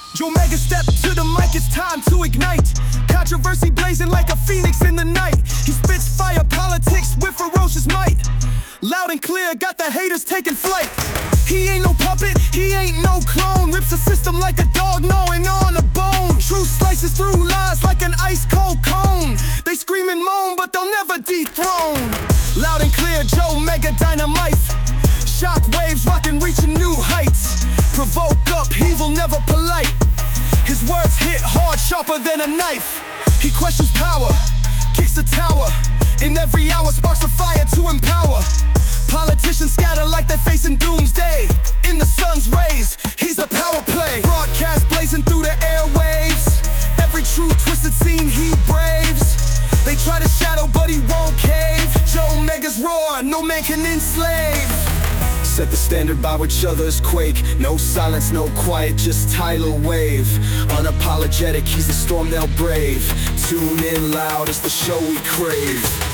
Joe Mega stepped to the mic, it's time to ignite. Controversy blazing like a phoenix in the night. He spits fire politics with ferocious might. Loud and clear, got the haters taking flight. He ain't no puppet, he ain't no clone. Rips the system like a dog gnawing on a bone. Truth slices through lies like an ice cold cone. They scream and moan, but they'll never dethrone. Loud and clear, Joe Mega dynamite. Shock waves rockin', reaching new heights. Provoke upheaval, never polite. His words hit hard, sharper than a knife. He questions power, kicks the tower. In every hour sparks a fire to empower. Politicians scatter like they're facing doomsday. In the sun's rays, he's the power play. Broadcast blazing through the airwaves. Every true twisted scene he braves. They try to shadow but he won't cave. Joe Mega's roar, no man can enslave. Set the standard by which others quake. No silence, no quiet, just tidal wave. Unapologetic, he's the storm they'll brave. Tune in loud, it's the show we crave.